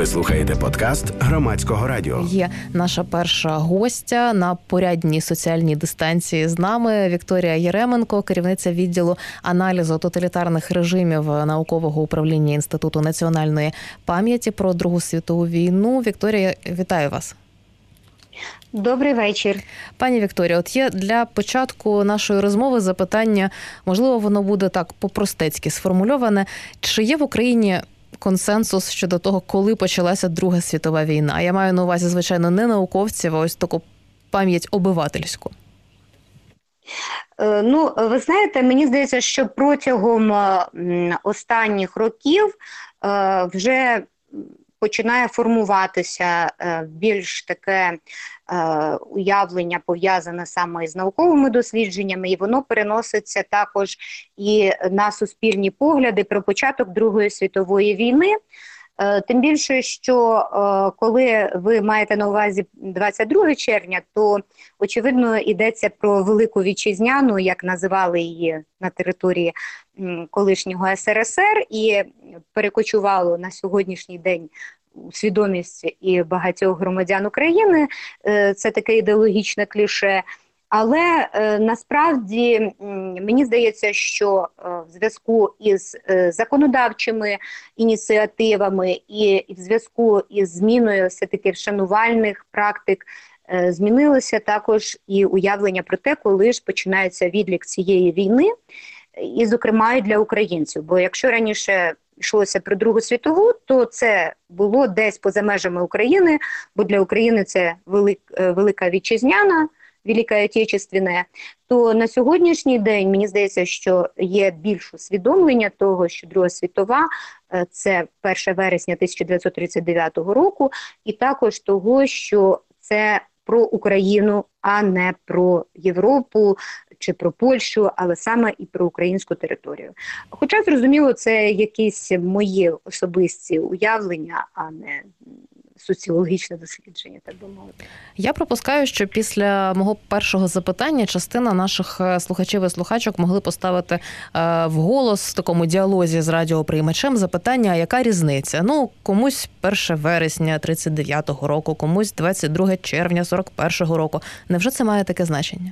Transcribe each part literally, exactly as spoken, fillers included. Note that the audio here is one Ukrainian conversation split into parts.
Ви слухаєте подкаст Громадського радіо. Є наша перша гостя на порядній соціальній дистанції з нами Вікторія Єременко, керівниця відділу аналізу тоталітарних режимів наукового управління Інституту національної пам'яті про Другу світову війну. Вікторія, вітаю вас. Добрий вечір. Пані Вікторія, от є для початку нашої розмови запитання, можливо, воно буде так по-простецьки сформульоване. Чи є в Україні консенсус щодо того, коли почалася Друга світова війна? Я маю на увазі, звичайно, не науковців, а ось таку пам'ять обивательську. Ну, ви знаєте, мені здається, що протягом останніх років вже починає формуватися більш таке уявлення, пов'язане саме із науковими дослідженнями, і воно переноситься також і на суспільні погляди про початок Другої світової війни. Тим більше, що коли ви маєте на увазі двадцять друге червня, то, очевидно, йдеться про Велику Вітчизняну, як називали її на території колишнього ес ер ес ер, і перекочувало на сьогоднішній день свідомість і багатьох громадян України. Це таке ідеологічне кліше. Але е, насправді мені здається, що е, в зв'язку із е, законодавчими ініціативами і, і в зв'язку із зміною все-таки вшанувальних практик е, змінилося також і уявлення про те, коли ж починається відлік цієї війни, і, зокрема, і для українців. Бо якщо раніше йшлося про Другу світову, то це було десь поза межами України, бо для України це велик, е, Велика Вітчизняна, Велика Отечественна, то на сьогоднішній день, мені здається, що є більш усвідомлення того, що Друга світова – це перше вересня тисяча дев'ятсот тридцять дев'ятого року, і також того, що це про Україну, а не про Європу чи про Польщу, але саме і про українську територію. Хоча, зрозуміло, це якісь мої особисті уявлення, а не соціологічне дослідження, так би мовити. Я пропускаю, що після мого першого запитання частина наших слухачів і слухачок могли поставити е, вголос в такому діалозі з радіоприймачем запитання, яка різниця? Ну, комусь перше вересня тридцять дев'ятого року, комусь двадцять друге червня сорок першого року. Невже це має таке значення?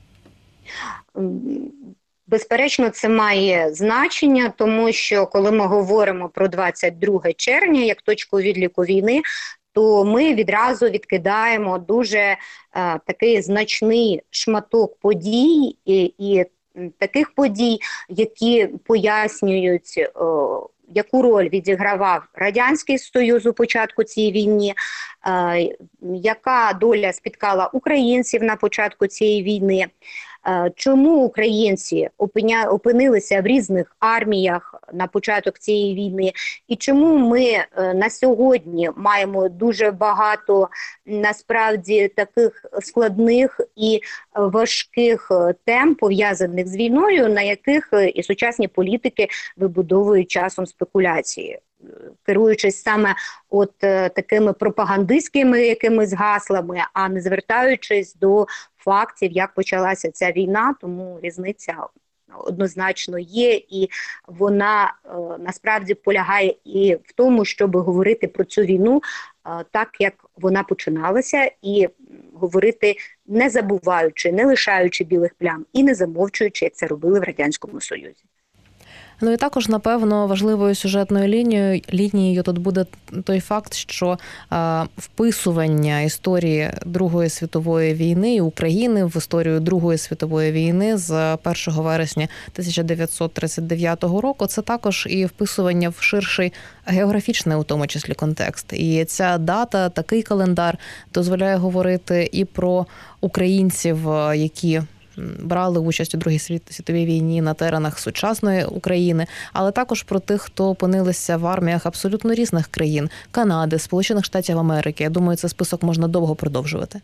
Безперечно, це має значення, тому що коли ми говоримо про двадцять друге червня як точку відліку війни, то ми відразу відкидаємо дуже е, такий значний шматок подій і, і таких подій, які пояснюють, е, яку роль відігравав Радянський Союз у початку цієї війни, е, яка доля спіткала українців на початку цієї війни. Чому українці опинилися в різних арміях на початок цієї війни, і чому ми на сьогодні маємо дуже багато насправді таких складних і важких тем, пов'язаних з війною, на яких і сучасні політики вибудовують часом спекуляції, керуючись саме от такими пропагандистськими якимись гаслами, а не звертаючись до фактів, як почалася ця війна, тому різниця однозначно є, і вона е, насправді полягає і в тому, щоб говорити про цю війну е, так, як вона починалася, і говорити не забуваючи, не лишаючи білих плям і не замовчуючи, як це робили в Радянському Союзі. Ну і також, напевно, важливою сюжетною лінією, лінією тут буде той факт, що а, вписування історії Другої світової війни і України в історію Другої світової війни з першого вересня тисяча дев'ятсот тридцять дев'ятого року – це також і вписування в ширший географічний, у тому числі, контекст. І ця дата, такий календар дозволяє говорити і про українців, які брали участь у Другій світовій війні на теренах сучасної України, але також про тих, хто опинилися в арміях абсолютно різних країн – Канади, Сполучених Штатів Америки. Я думаю, цей список можна довго продовжувати.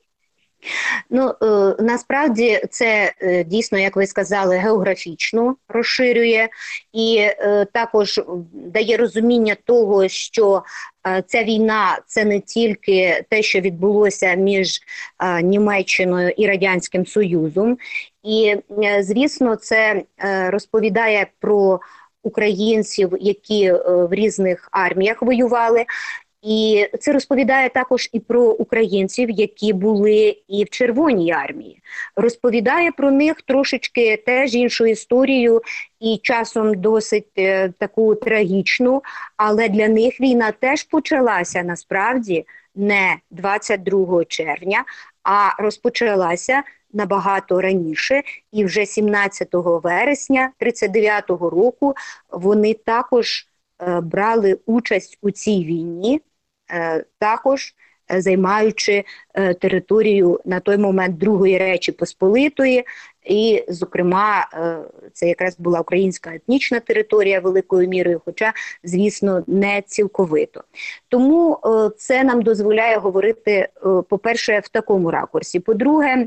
Ну, е, насправді це е, дійсно, як ви сказали, географічно розширює і е, також дає розуміння того, що е, ця війна – це не тільки те, що відбулося між е, Німеччиною і Радянським Союзом. І, е, звісно, це е, розповідає про українців, які е, в різних арміях воювали. І це розповідає також і про українців, які були і в Червоній армії. Розповідає про них трошечки теж іншу історію і часом досить е, таку трагічну, але для них війна теж почалася насправді не двадцять другого червня, а розпочалася набагато раніше, і вже сімнадцятого вересня тридцять дев'ятого року вони також е, брали участь у цій війні, е, також е, займаючи е, територію на той момент Другої Речі Посполитої, і, зокрема, е, це якраз була українська етнічна територія великою мірою, хоча, звісно, не цілковито. Тому е, це нам дозволяє говорити, е, по-перше, в такому ракурсі. По-друге,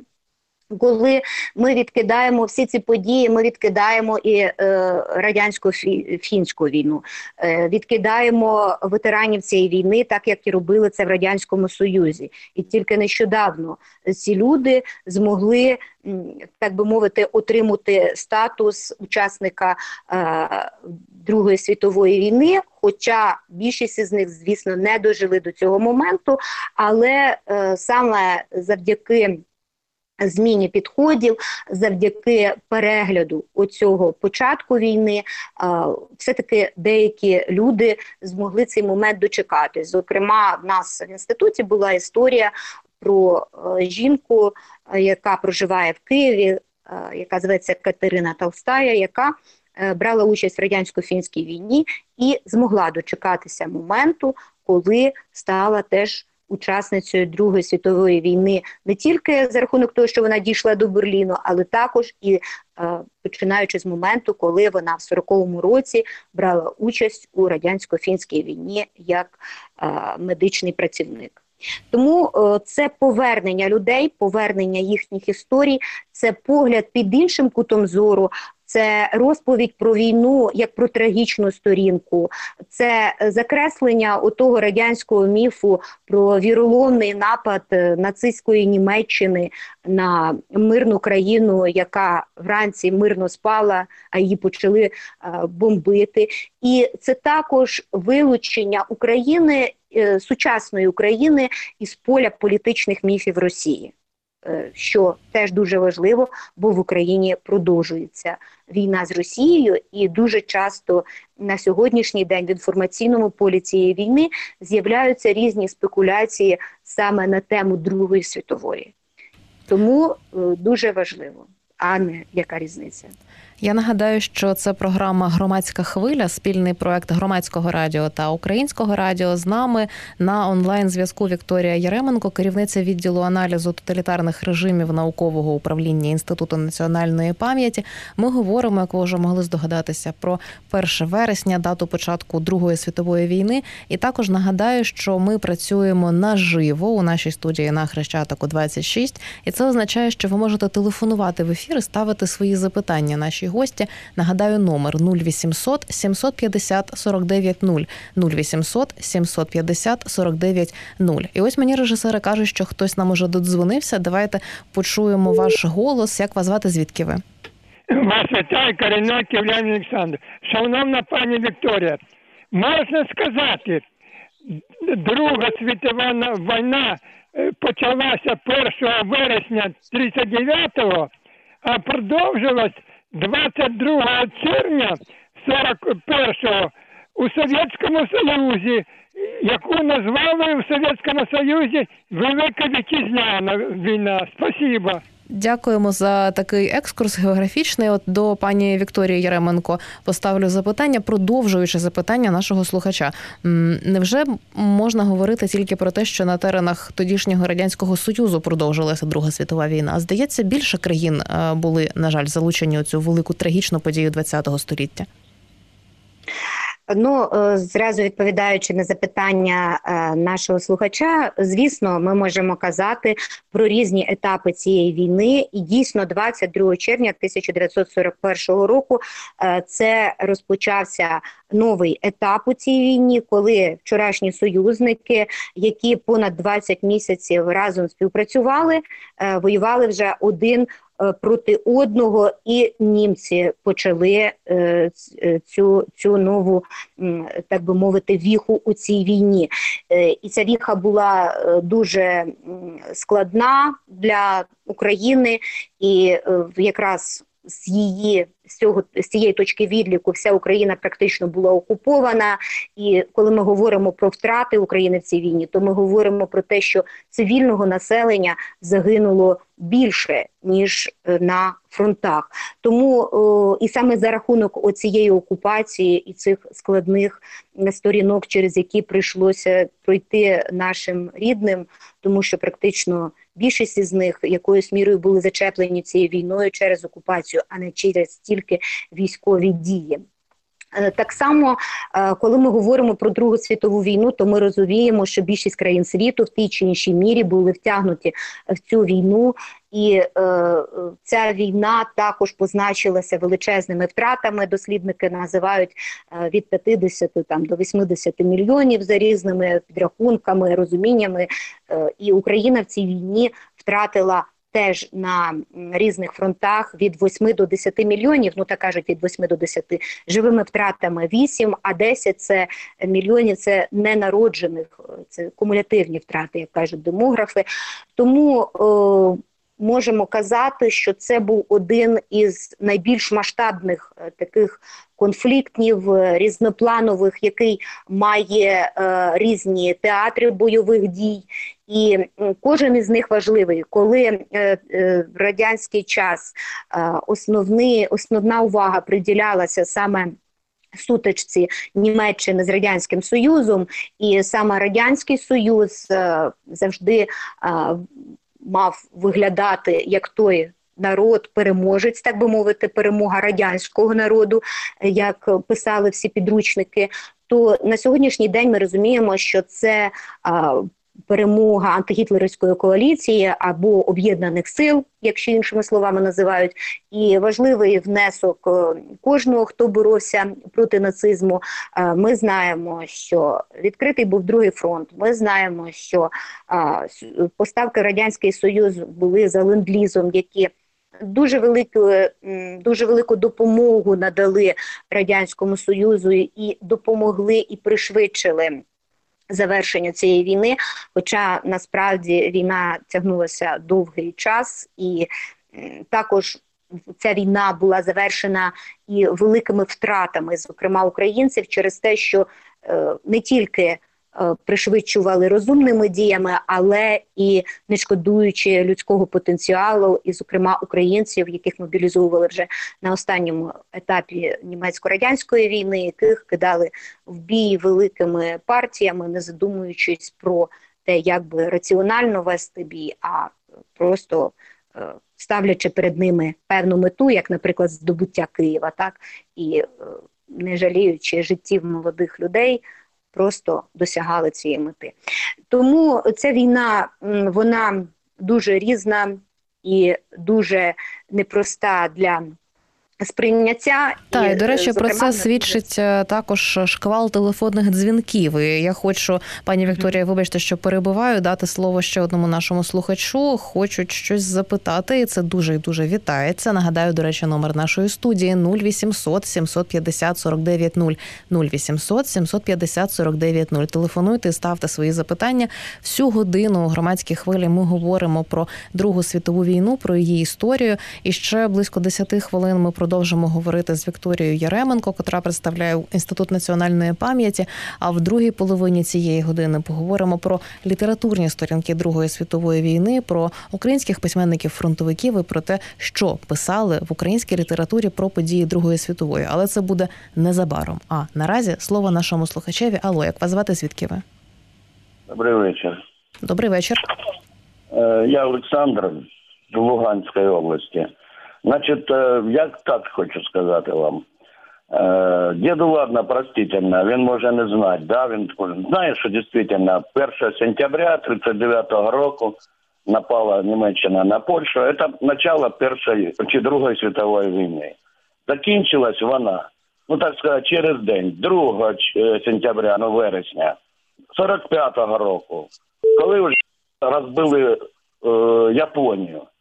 коли ми відкидаємо всі ці події, ми відкидаємо і е, радянсько-фінську війну, е, відкидаємо ветеранів цієї війни, так як і робили це в Радянському Союзі. І тільки нещодавно ці люди змогли, так би мовити, отримати статус учасника е, Другої світової війни, хоча більшість із них, звісно, не дожили до цього моменту, але е, саме завдяки зміні підходів, завдяки перегляду оцього початку війни, все-таки деякі люди змогли цей момент дочекатись. Зокрема, в нас в інституті була історія про жінку, яка проживає в Києві, яка зветься Катерина Толстая, яка брала участь в радянсько-фінській війні і змогла дочекатися моменту, коли стала теж учасницею Другої світової війни не тільки за рахунок того, що вона дійшла до Берліну, але також і е, починаючи з моменту, коли вона в сороковому році брала участь у радянсько-фінській війні як е, медичний працівник. Тому е, це повернення людей, повернення їхніх історій, це погляд під іншим кутом зору, це розповідь про війну як про трагічну сторінку, це закреслення отого радянського міфу про віроломний напад нацистської Німеччини на мирну країну, яка вранці мирно спала, а її почали е, бомбити. І це також вилучення України, е, сучасної України із поля політичних міфів Росії. Що теж дуже важливо, бо в Україні продовжується війна з Росією, і дуже часто на сьогоднішній день в інформаційному полі цієї війни з'являються різні спекуляції саме на тему Другої світової. Тому дуже важливо, а не яка різниця. Я нагадаю, що це програма «Громадська хвиля», спільний проект Громадського радіо та Українського радіо. З нами на онлайн-зв'язку Вікторія Яременко, керівниця відділу аналізу тоталітарних режимів наукового управління Інституту національної пам'яті. Ми говоримо, як ви вже могли здогадатися, про перше вересня, дату початку Другої світової війни. І також нагадаю, що ми працюємо наживо у нашій студії на Хрещатику двадцять шість. І це означає, що ви можете телефонувати в ефір і ставити свої запитання нашій гості. Нагадаю, номер нуль вісімсот сімсот п'ятдесят сорок дев'ять нуль, нуль вісімсот сімсот п'ятдесят сорок дев'ять нуль. І ось мені режисери кажуть, що хтось нам уже додзвонився. Давайте почуємо ваш голос. Як вас звати, звідки ви? Вас вітає Кореньок Євген Олександр. Шановна пані Вікторія, можна сказати, Друга світова війна почалася першого вересня тридцять дев'ятого, а продовжилась двадцять другого червня сорок першого у Совєтському Союзі, яку назвали в Совєтському Союзі Велика Вітчизняна війна. Спасибо. Дякуємо за такий екскурс географічний. От до пані Вікторії Яременко поставлю запитання, продовжуючи запитання нашого слухача. Невже можна говорити тільки про те, що на теренах тодішнього Радянського Союзу продовжилася Друга світова війна? Здається, більше країн були, на жаль, залучені у цю велику трагічну подію ХХ століття. Ну, зразу відповідаючи на запитання нашого слухача, звісно, ми можемо казати про різні етапи цієї війни. І дійсно, двадцять другого червня тисяча дев'ятсот сорок першого року це розпочався новий етап у цій війні, коли вчорашні союзники, які понад двадцять місяців разом співпрацювали, воювали вже один проти одного, і німці почали цю, цю нову, так би мовити, віху у цій війні. І ця віха була дуже складна для України, і якраз з її з цього з цієї точки відліку вся Україна практично була окупована. І коли ми говоримо про втрати України в цій війні, то ми говоримо про те, що цивільного населення загинуло більше, ніж на фронтах. Тому о, і саме за рахунок оцієї окупації і цих складних сторінок, через які прийшлося пройти нашим рідним, тому що практично більшість із них якоюсь мірою були зачеплені цією війною через окупацію, а не через тільки військові дії. Так само, коли ми говоримо про Другу світову війну, то ми розуміємо, що більшість країн світу в тій чи іншій мірі були втягнуті в цю війну, і е, ця війна також позначилася величезними втратами. Дослідники називають е, від п'ятдесят там, до вісімдесят мільйонів за різними підрахунками, розуміннями. Е, і Україна в цій війні втратила теж на різних фронтах від восьми до десяти мільйонів, ну так кажуть, від восьми до десяти, живими втратами вісім, а десять це мільйонів, це ненароджених, це кумулятивні втрати, як кажуть демографи. Тому о, можемо казати, що це був один із найбільш масштабних е, таких конфліктів, е, різнопланових, який має е, різні театри бойових дій. І е, кожен із них важливий. Коли е, е, в радянський час е, основний, основна увага приділялася саме сутичці Німеччини з Радянським Союзом, і саме Радянський Союз е, завжди е, мав виглядати як той народ-переможець, так би мовити, перемога радянського народу, як писали всі підручники, то на сьогоднішній день ми розуміємо, що це а, перемога антигітлерівської коаліції або об'єднаних сил, якщо іншими словами називають, і важливий внесок кожного, хто боровся проти нацизму. Ми знаємо, що відкритий був другий фронт, ми знаємо, що поставки в Радянський Союз були за ленд-лізом, які дуже велику, дуже велику допомогу надали Радянському Союзу і допомогли і пришвидшили завершення цієї війни, хоча насправді війна тягнулася довгий час, і також ця війна була завершена і великими втратами, зокрема українців, через те, що е, не тільки е, пришвидшували розумними діями, але і не шкодуючи людського потенціалу, і, зокрема, українців, яких мобілізовували вже на останньому етапі німецько-радянської війни, яких кидали в бій великими партіями, не задумуючись про те, як би раціонально вести бій, а просто е, ставлячи перед ними певну мету, як, наприклад, здобуття Києва, так, і е, не жаліючи життів молодих людей, просто досягали цієї мети. Тому ця війна, вона дуже різна і дуже непроста для сприйняття. Так, і, до речі, зокрема, про це свідчить також шквал телефонних дзвінків. І я хочу, пані Вікторія, вибачте, що перебиваю, дати слово ще одному нашому слухачу. Хочуть щось запитати, і це дуже і дуже вітається. Нагадаю, до речі, номер нашої студії нуль вісімсот сімсот п'ятдесят сорок дев'ять нуль, нуль вісімсот сімсот п'ятдесят сорок дев'ять нуль. Телефонуйте, ставте свої запитання. Всю годину у громадській хвилі ми говоримо про Другу світову війну, про її історію. І ще близько десяти хвилин ми продовжимо говорити з Вікторією Яременко, котра представляє Інститут національної пам'яті. А в другій половині цієї години поговоримо про літературні сторінки Другої світової війни, про українських письменників-фронтовиків і про те, що писали в українській літературі про події Другої світової. Але це буде незабаром. А наразі слово нашому слухачеві. Алло, як вас звати, звідки ви? Добрий вечір. Добрий вечір. Я Олександр з Луганської області. Значить, я так хочу сказати вам. Діду, ладно, простительно, він може не знати, да? Він знає, що дійсно першого сентября тридцять дев'ятого року напала Німеччина на Польщу. Це почало Першої чи Другої світової війни. Закінчилась вона, ну так сказати, через день, другого сентября, ну вересня, сорок п'ятого року, коли вже розбили е, Японію.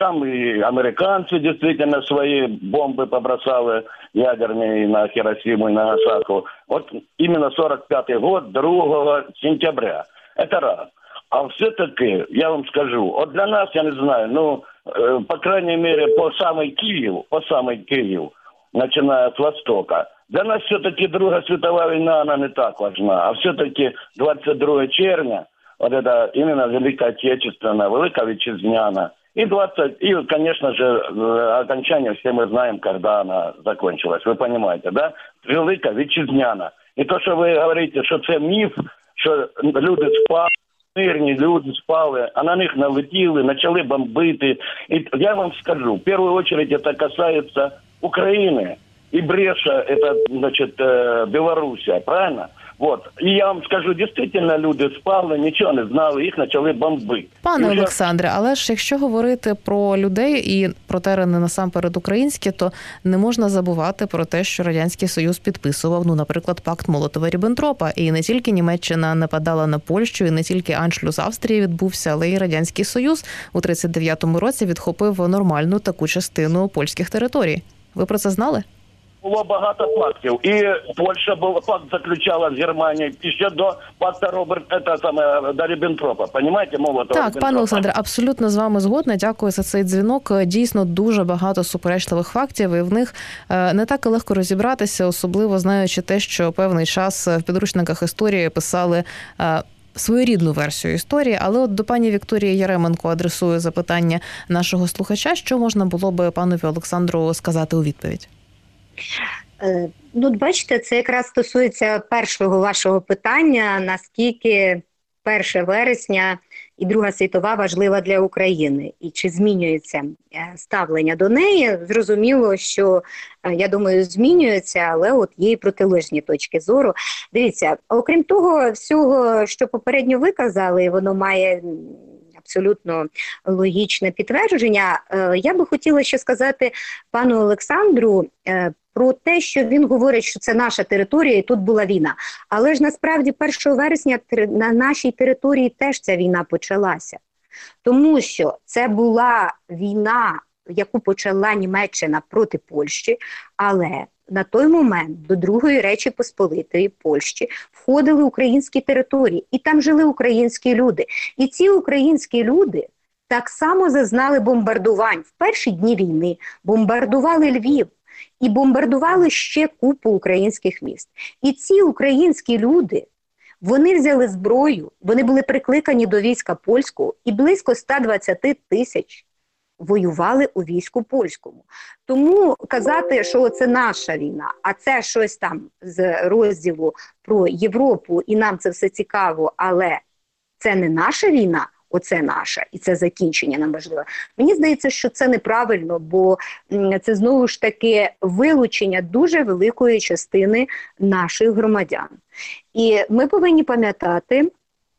Там и американцы действительно свои бомбы побросали ядерные на Хиросиму и Нагасаку. Вот именно сорок пятый год, другого сентября. Это раз. А все-таки, я вам скажу, вот для нас, я не знаю, ну, э, по крайней мере, по самой Киев, по самой Киев, начиная с востока, для нас все-таки Другая световая война, она не так важна. А все-таки двадцять другого червня, вот это именно Великая Отечественная, Великая Вітчизняна, и двадцать, и, конечно же, окончание, все мы знаем, когда она закончилась. Вы понимаете, да? Великая Вітчизняна. И то, что вы говорите, что это миф, что люди спали, мирні люди спали, а на них налетіли, почали бомбити. И я вам скажу, в первую очередь это касается Украины. И Бреша, это, значит, Белоруссия, правильно? Вот. І я вам скажу, дійсно, люди спали, нічого не знали, їх почали бомбити. Пане вже... Олександре, але ж якщо говорити про людей і про терени насамперед українські, то не можна забувати про те, що Радянський Союз підписував, ну, наприклад, пакт Молотова-Ріббентропа. І не тільки Німеччина нападала на Польщу, і не тільки Аншлюс Австрії відбувся, але й Радянський Союз у тридцять дев'ятому році відхопив нормальну таку частину польських територій. Ви про це знали? Було багато фактів. І Польща був, факт заключала з Германією ще до пакта Роберт, це саме, до Ріббентропа. Понімаєте, Молотова? Так, пане Олександре, абсолютно з вами згодна. Дякую за цей дзвінок. Дійсно, дуже багато суперечливих фактів, і в них не так і легко розібратися, особливо знаючи те, що певний час в підручниках історії писали своєрідну версію історії. Але от до пані Вікторії Яременко адресую запитання нашого слухача. Що можна було би панові Олександру сказати у відповідь? Ну, бачите, це якраз стосується першого вашого питання, наскільки перше вересня і Друга світова важлива для України, і чи змінюється ставлення до неї. Зрозуміло, що, я думаю, змінюється, але от є і протилежні точки зору. Дивіться, окрім того всього, що попередньо ви казали, воно має абсолютно логічне підтвердження, я би хотіла ще сказати пану Олександру про те, що він говорить, що це наша територія і тут була війна. Але ж насправді першого вересня на нашій території теж ця війна почалася. Тому що це була війна, яку почала Німеччина проти Польщі, але на той момент до Другої Речі Посполитої Польщі входили українські території, і там жили українські люди. І ці українські люди так само зазнали бомбардувань. В перші дні війни бомбардували Львів, і бомбардували ще купу українських міст. І ці українські люди, вони взяли зброю, вони були прикликані до війська польського, і близько сто двадцять тисяч воювали у війську польському. Тому казати, що це наша війна, а це щось там з розділу про Європу, і нам це все цікаво, але це не наша війна, оце наша, і це закінчення нам важливо. Мені здається, що це неправильно, бо це знову ж таки вилучення дуже великої частини наших громадян. І ми повинні пам'ятати,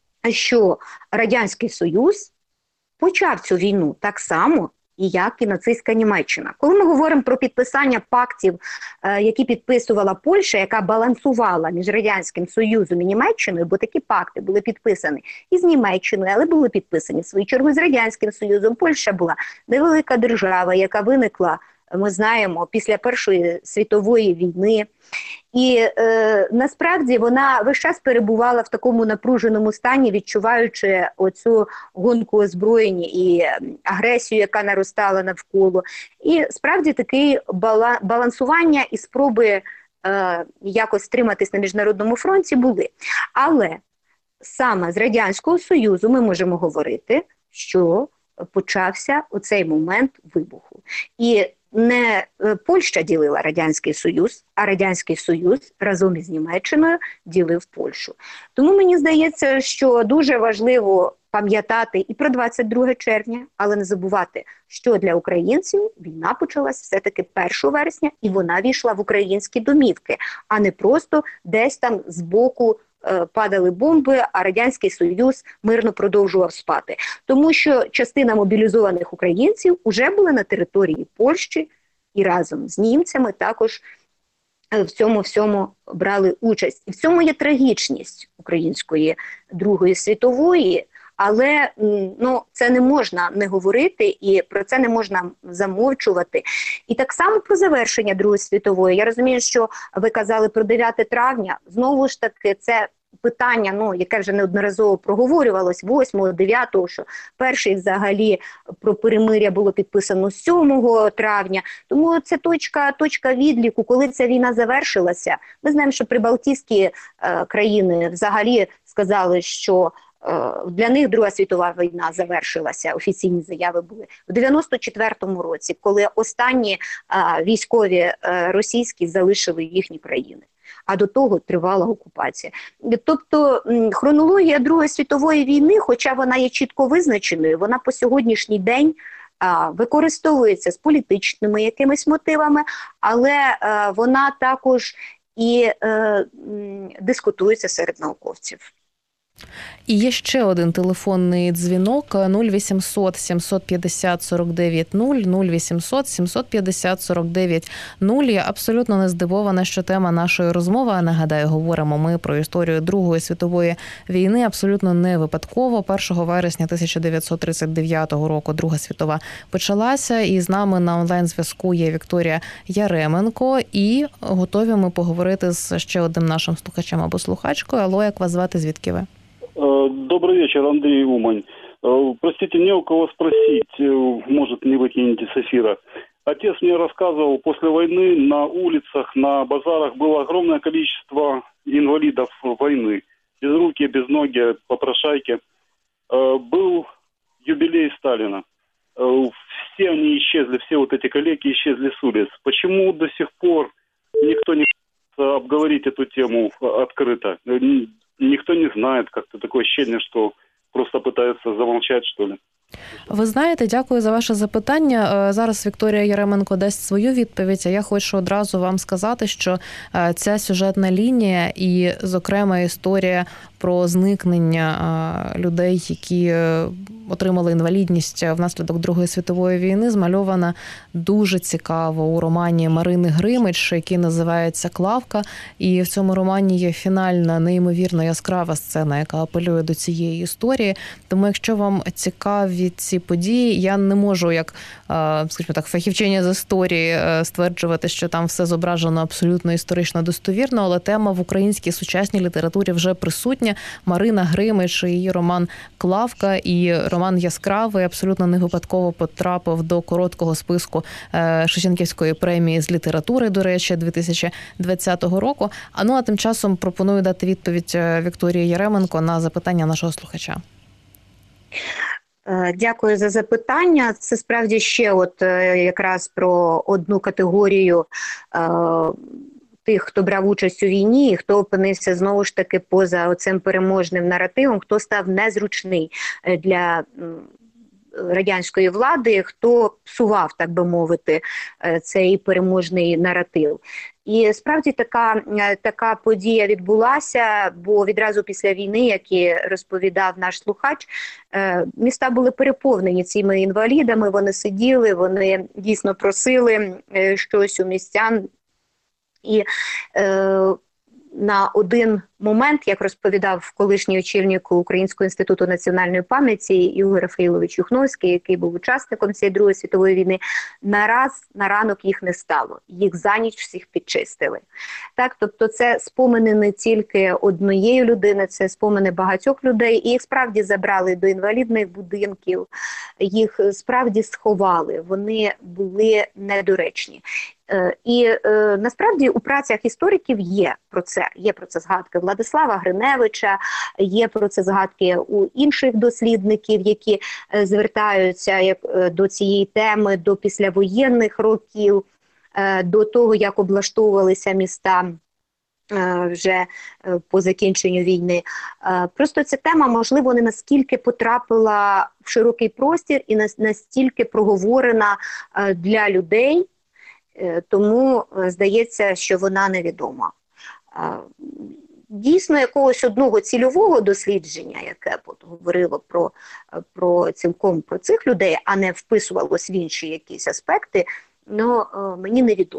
що Радянський Союз почав цю війну так само, і як і нацистська Німеччина. Коли ми говоримо про підписання пактів, які підписувала Польща, яка балансувала між Радянським Союзом і Німеччиною, бо такі пакти були підписані і з Німеччиною, але були підписані в свою чергу з Радянським Союзом. Польща була невелика держава, яка виникла, ми знаємо, після Першої світової війни. І е, насправді вона весь час перебувала в такому напруженому стані, відчуваючи оцю гонку озброєнь і агресію, яка наростала навколо. І справді таке бала, балансування і спроби е, якось стриматись на міжнародному фронті були. Але саме з Радянського Союзу ми можемо говорити, що почався оцей момент вибуху. І не Польща ділила Радянський Союз, а Радянський Союз разом із Німеччиною ділив Польщу. Тому мені здається, що дуже важливо пам'ятати і про двадцять друге червня, але не забувати, що для українців війна почалась все-таки першого вересня, і вона війшла в українські домівки, а не просто десь там збоку падали бомби, а Радянський Союз мирно продовжував спати. Тому що частина мобілізованих українців вже були на території Польщі і разом з німцями також в цьому всьому брали участь. І в цьому є трагічність української Другої світової, Але ну, це не можна не говорити і про це не можна замовчувати. І так само про завершення Другої світової. Я розумію, що ви казали про дев'яте травня. Знову ж таки, це питання, ну, яке вже неодноразово проговорювалось, восьмого, дев'ятого, що перший взагалі про перемир'я було підписано сьомого травня. Тому це точка, точка відліку, коли ця війна завершилася. Ми знаємо, що прибалтійські е, країни взагалі сказали, що для них Друга світова війна завершилася, офіційні заяви були в дев'яносто четвертому році, коли останні а, військові а, російські залишили їхні країни. А до того тривала окупація. Тобто хронологія Другої світової війни, хоча вона є чітко визначеною, вона по сьогоднішній день а, використовується з політичними якимись мотивами, але а, вона також і а, м, дискутується серед науковців. І є ще один телефонний дзвінок нуль вісімсот сімсот п'ятдесят сорок дев'ять нуль, нуль вісімсот сімсот п'ятдесят сорок дев'ять нуль. Я абсолютно не здивована, що тема нашої розмови, нагадаю, говоримо ми про історію Другої світової війни, абсолютно не випадково. першого вересня тисяча дев'ятсот тридцять дев'ятого року Друга світова почалася, і з нами на онлайн-зв'язку є Вікторія Яременко, і готові ми поговорити з ще одним нашим слухачем або слухачкою. Алло, як вас звати, звідки ви? Добрый вечер, Андрей Умань. Простите, не у кого спросить, может, не выкинете с эфира. Отец мне рассказывал, после войны на улицах, на базарах было огромное количество инвалидов войны. Безрукие, безногие, попрошайки. Был юбилей Сталина. Все они исчезли, все вот эти коллеги исчезли с улиц. Почему до сих пор никто не может обговорить эту тему открыто? Никто не знает, как-то такое ощущение, что просто пытаются замолчать, что ли. Ви знаєте, дякую за ваше запитання. Зараз Вікторія Яременко дасть свою відповідь, а я хочу одразу вам сказати, що ця сюжетна лінія і, зокрема, історія про зникнення людей, які отримали інвалідність внаслідок Другої світової війни, змальована дуже цікаво у романі Марини Гримич, який називається «Клавка». І в цьому романі є фінальна, неймовірно яскрава сцена, яка апелює до цієї історії. Тому, якщо вам цікаві ці події, я не можу, як, скажімо так, фахівчиня з історії стверджувати, що там все зображено абсолютно історично достовірно, але тема в українській сучасній літературі вже присутня. Марина Гримич і її роман «Клавка» і роман «Яскравий» абсолютно не випадково потрапив до короткого списку Шевченківської премії з літератури, до речі, дві тисячі двадцятого року. А ну, а тим часом пропоную дати відповідь Вікторії Яременко на запитання нашого слухача. Дякую за запитання. Це справді ще от якраз про одну категорію е, тих, хто брав участь у війні, і хто опинився знову ж таки поза оцим переможним наративом, хто став незручний для радянської влади, хто псував, так би мовити, цей переможний наратив. І справді така, така подія відбулася, бо відразу після війни, як і розповідав наш слухач, міста були переповнені цими інвалідами, вони сиділи, вони дійсно просили щось у містян. І е, на один момент, як розповідав колишній очільник Українського інституту національної пам'яті Ігор Рафаїлович Юхновський, який був учасником цієї Другої світової війни, нараз на ранок їх не стало. Їх за ніч всіх підчистили. Так, тобто це спомини не тільки однієї людини, це спомини багатьох людей. І їх справді забрали до інвалідних будинків, їх справді сховали, вони були недоречні. І е, насправді у працях істориків є про це. Є про це згадки Владислава Гриневича, є про це згадки у інших дослідників, які е, звертаються як, е, до цієї теми, до післявоєнних років, е, до того, як облаштовувалися міста е, вже е, по закінченню війни. Е, просто ця тема, можливо, не наскільки потрапила в широкий простір і настільки проговорена е, для людей, тому здається, що вона невідома. Дійсно, якогось одного цільового дослідження, яке говорило про, про цілком про цих людей, а не вписувалось в інші якісь аспекти, ну, мені невідомо.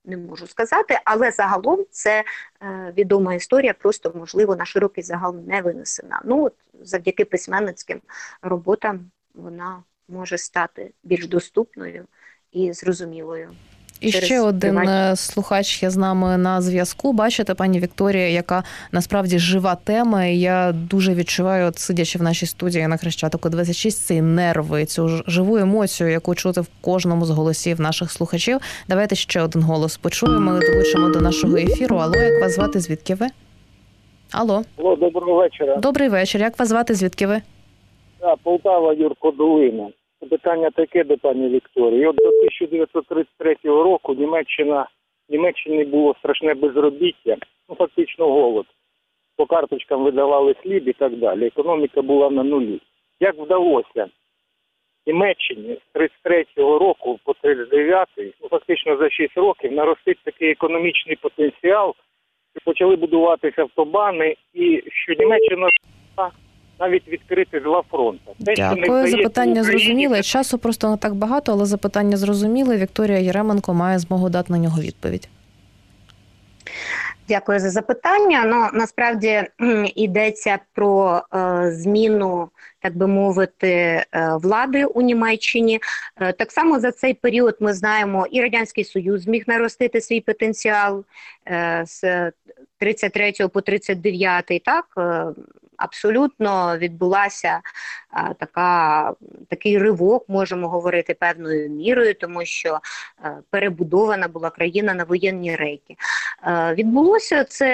не можу сказати, але загалом це е, відома історія, просто, можливо, на широкий загал не винесена. Ну, от, завдяки письменницьким роботам вона може стати більш доступною і зрозумілою. І ще один приватні. слухач є з нами на зв'язку. Бачите, пані Вікторія, яка насправді жива тема. І я дуже відчуваю, от, сидячи в нашій студії на Хрещатику двадцять шість, ці нерви, цю живу емоцію, яку чути в кожному з голосів наших слухачів. Давайте ще один голос почуємо і долучимо до нашого ефіру. Алло, як вас звати, звідки ви? Алло. Алло, доброго вечора. Добрий вечір. Як вас звати, звідки ви? Да, Полтава, Юрко Долина. Питання таке до пані Вікторії. От до тисяча дев'ятсот тридцять третього року Німеччина, в Німеччині було страшне безробіття, ну фактично голод. По карточкам видавали хліб і так далі. Економіка була на нулі. Як вдалося Німеччині з тридцять третього року по тридцять дев'ятий, ну фактично за шість років, наростити такий економічний потенціал, що почали будуватися автобани, і що Німеччина навіть відкрити два фронти. Дякую. Запитання зрозуміле. Часу просто не так багато, але запитання зрозуміле. Вікторія Єременко має змогу дати на нього відповідь. Дякую за запитання. Ну, насправді йдеться про е, зміну, так би мовити, е, влади у Німеччині. Е, так само за цей період ми знаємо, і Радянський Союз зміг наростити свій потенціал е, з тридцять третього по тридцять дев'ятий, так? Е, Абсолютно відбулася а, така, такий ривок, можемо говорити, певною мірою, тому що а, перебудована була країна на воєнні рейки. А, відбулося це,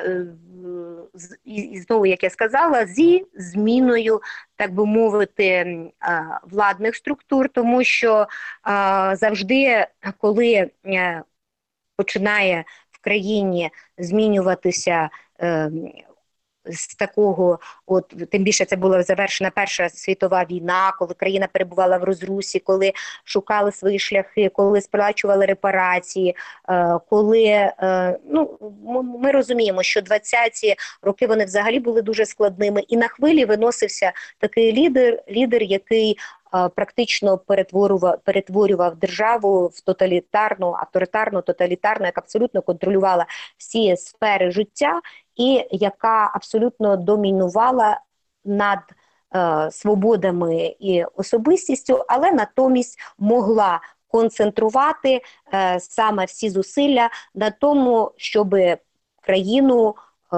з, і, і знову, як я сказала, зі зміною, так би мовити, а, владних структур, тому що а, завжди, коли а, починає в країні змінюватися а, з такого, от тим більше це була завершена Перша світова війна, коли країна перебувала в розрусі, коли шукали свої шляхи, коли сплачували репарації, е, коли, е, ну, ми розуміємо, що двадцяті роки вони взагалі були дуже складними, і на хвилі виносився такий лідер, лідер, який практично перетворював, перетворював державу в тоталітарну, авторитарну, тоталітарну, яка абсолютно контролювала всі сфери життя і яка абсолютно домінувала над е, свободами і особистістю, але натомість могла концентрувати е, саме всі зусилля на тому, щоб країну е,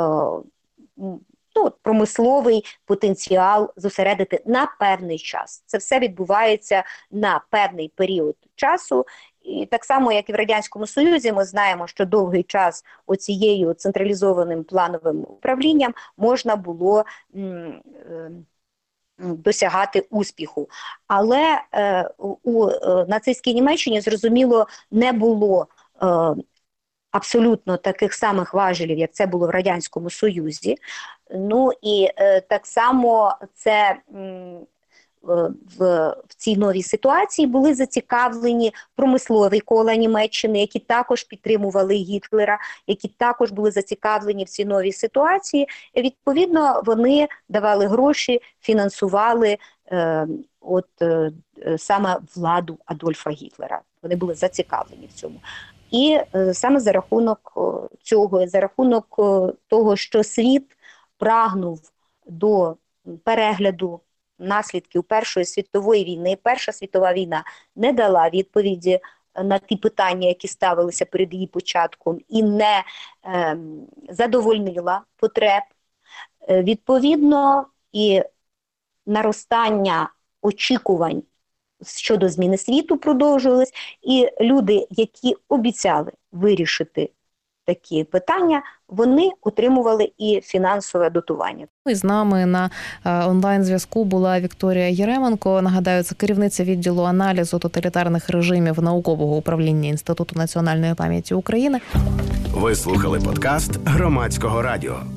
ну, промисловий потенціал зосередити на певний час. Це все відбувається на певний період часу. І так само, як і в Радянському Союзі, ми знаємо, що довгий час оцією централізованим плановим управлінням можна було м, е, досягати успіху. Але е, у е, нацистській Німеччині, зрозуміло, не було е, абсолютно таких самих важелів, як це було в Радянському Союзі. Ну і е, так само це м, в, в цій новій ситуації були зацікавлені промислові кола Німеччини, які також підтримували Гітлера, які також були зацікавлені в цій новій ситуації. І, відповідно, вони давали гроші, фінансували е, от, е, саме владу Адольфа Гітлера. Вони були зацікавлені в цьому. І е, саме за рахунок цього, за рахунок того, що світ прагнув до перегляду наслідків Першої світової війни. Перша світова війна не дала відповіді на ті питання, які ставилися перед її початком, і не е, задовольнила потреб. Е, відповідно, і наростання очікувань щодо зміни світу продовжувалось, і люди, які обіцяли вирішити такі питання, вони отримували і фінансове дотування. І з нами на онлайн-зв'язку була Вікторія Єременко. Нагадаю, це керівниця відділу аналізу тоталітарних режимів наукового управління Інституту національної пам'яті України. Ви слухали подкаст Громадського радіо.